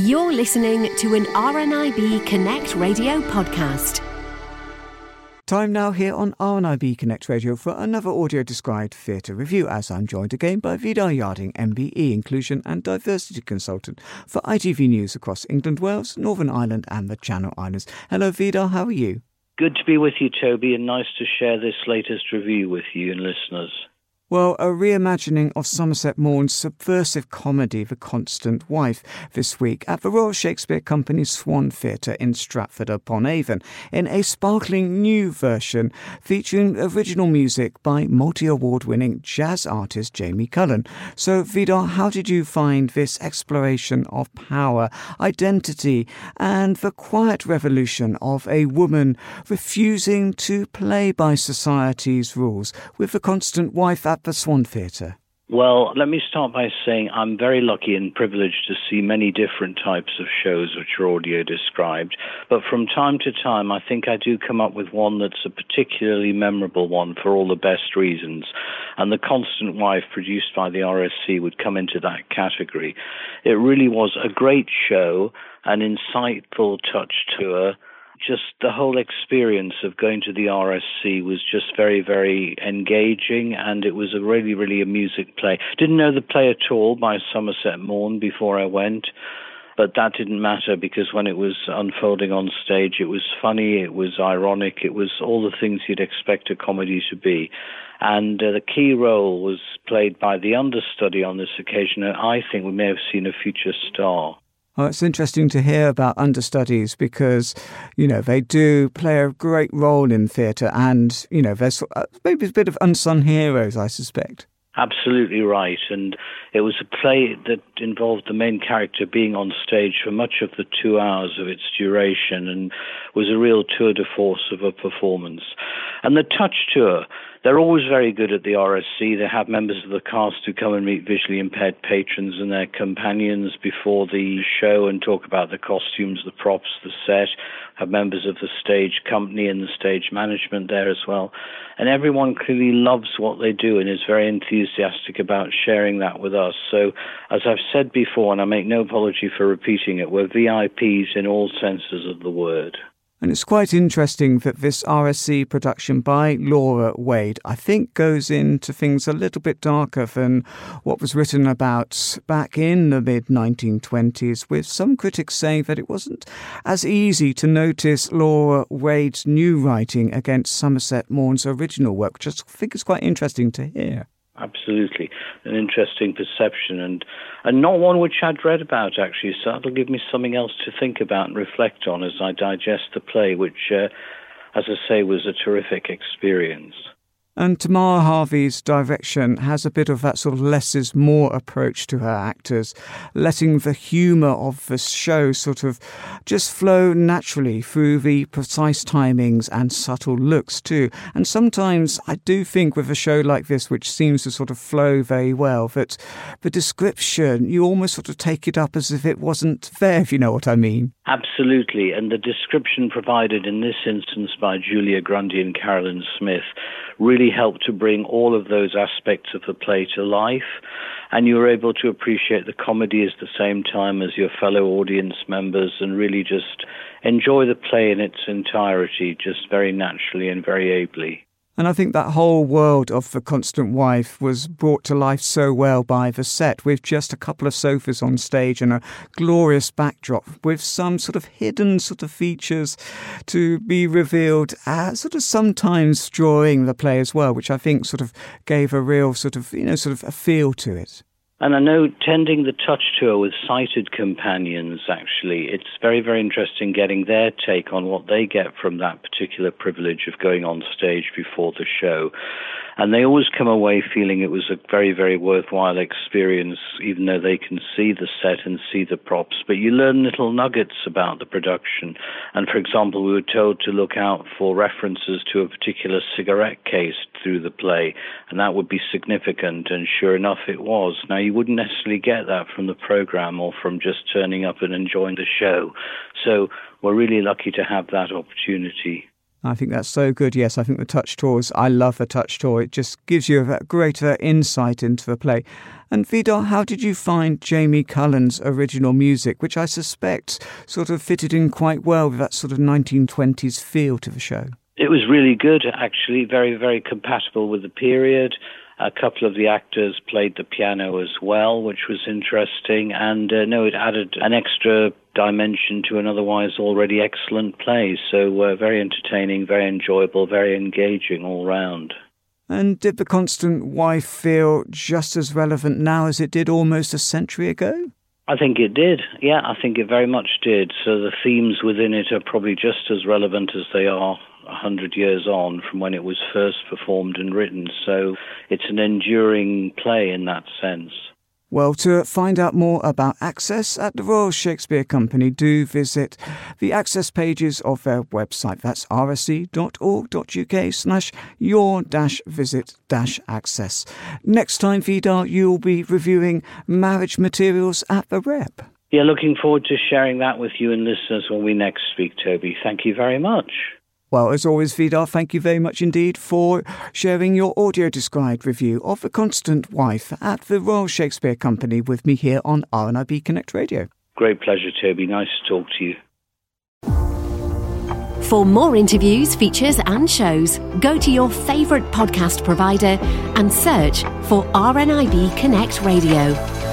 You're listening to an RNIB Connect Radio podcast. Time now here on RNIB Connect Radio for another audio-described theatre review, as I'm joined again by Vidar Yarding, MBE Inclusion and Diversity Consultant for ITV News across England, Wales, Northern Ireland and the Channel Islands. Hello Vidar, how are you? Good to be with you, Toby, and nice to share this latest review with you and listeners. Well, a reimagining of Somerset Maugham's subversive comedy The Constant Wife this week at the Royal Shakespeare Company's Swan Theatre in Stratford-upon-Avon in a sparkling new version featuring original music by multi-award-winning jazz artist Jamie Cullum. So, Vidar, how did you find this exploration of power, identity and the quiet revolution of a woman refusing to play by society's rules with The Constant Wife at the Swan Theatre? Well, let me start by saying I'm very lucky and privileged to see many different types of shows which are audio described, but from time to time I think I do come up with one that's a particularly memorable one for all the best reasons, and The Constant Wife, produced by the RSC, would come into that category. It really was a great show, an insightful touch to her. Just the whole experience of going to the RSC was just very, very engaging, and it was really a music play. Didn't know the play at all by Somerset Maugham before I went, but that didn't matter because when it was unfolding on stage, it was funny, it was ironic, it was all the things you'd expect a comedy to be. And the key role was played by the understudy on this occasion, and I think we may have seen a future star. Well, it's interesting to hear about understudies because, you know, they do play a great role in theatre and, you know, there's maybe a bit of unsung heroes, I suspect. Absolutely right. And it was a play that involved the main character being on stage for much of the 2 hours of its duration and was a real tour de force of a performance. And the touch tour, they're always very good at the RSC. They have members of the cast who come and meet visually impaired patrons and their companions before the show and talk about the costumes, the props, the set. Have members of the stage company and the stage management there as well. And everyone clearly loves what they do and is very enthusiastic about sharing that with us. So, as I've said before, and I make no apology for repeating it, we're VIPs in all senses of the word. And it's quite interesting that this RSC production by Laura Wade, I think, goes into things a little bit darker than what was written about back in the mid-1920s, with some critics saying that it wasn't as easy to notice Laura Wade's new writing against Somerset Maugham's original work, which I think is quite interesting to hear. Absolutely. An interesting perception and not one which I'd read about, actually, so that'll give me something else to think about and reflect on as I digest the play, which, as I say, was a terrific experience. And Tamara Harvey's direction has a bit of that sort of less is more approach to her actors, letting the humour of the show sort of just flow naturally through the precise timings and subtle looks too. And sometimes I do think with a show like this, which seems to sort of flow very well, that the description, you almost sort of take it up as if it wasn't there, if you know what I mean. Absolutely. And the description provided in this instance by Julia Grundy and Carolyn Smith really helped to bring all of those aspects of the play to life, and you were able to appreciate the comedy at the same time as your fellow audience members and really just enjoy the play in its entirety, just very naturally and very ably. And I think that whole world of The Constant Wife was brought to life so well by the set, with just a couple of sofas on stage and a glorious backdrop with some sort of hidden sort of features to be revealed, sort of sometimes drawing the play as well, which I think sort of gave a real sort of, you know, sort of a feel to it. And I know tending the touch tour with sighted companions, actually, it's very, very interesting getting their take on what they get from that particular privilege of going on stage before the show. And they always come away feeling it was a very, very worthwhile experience, even though they can see the set and see the props. But you learn little nuggets about the production. And for example, we were told to look out for references to a particular cigarette case through the play, and that would be significant, and sure enough it was. Now, you wouldn't necessarily get that from the program or from just turning up and enjoying the show. So we're really lucky to have that opportunity. I think that's so good. Yes, I think the touch tours, I love a touch tour. It just gives you a greater insight into the play. And Vidar, how did you find Jamie Cullen's original music, which I suspect sort of fitted in quite well with that sort of 1920s feel to the show? It was really good, actually, very, very compatible with the period. A couple of the actors played the piano as well, which was interesting. And it added an extra dimension to an otherwise already excellent play. So very entertaining, very enjoyable, very engaging all round. And did The Constant Wife feel just as relevant now as it did almost a century ago? I think it did. Yeah, I think it very much did. So the themes within it are probably just as relevant as they are 100 years on from when it was first performed and written. So it's an enduring play in that sense. Well, to find out more about Access at the Royal Shakespeare Company, do visit the Access pages of their website. That's rsc.org.uk/your-visit-access. Next time, Vidar, you'll be reviewing Marriage Materials at the Rep. Yeah, looking forward to sharing that with you and listeners when we next speak, Toby. Thank you very much. Well, as always, Vidar, thank you very much indeed for sharing your audio-described review of The Constant Wife at the Royal Shakespeare Company with me here on RNIB Connect Radio. Great pleasure, Toby. Nice to talk to you. For more interviews, features and shows, go to your favourite podcast provider and search for RNIB Connect Radio.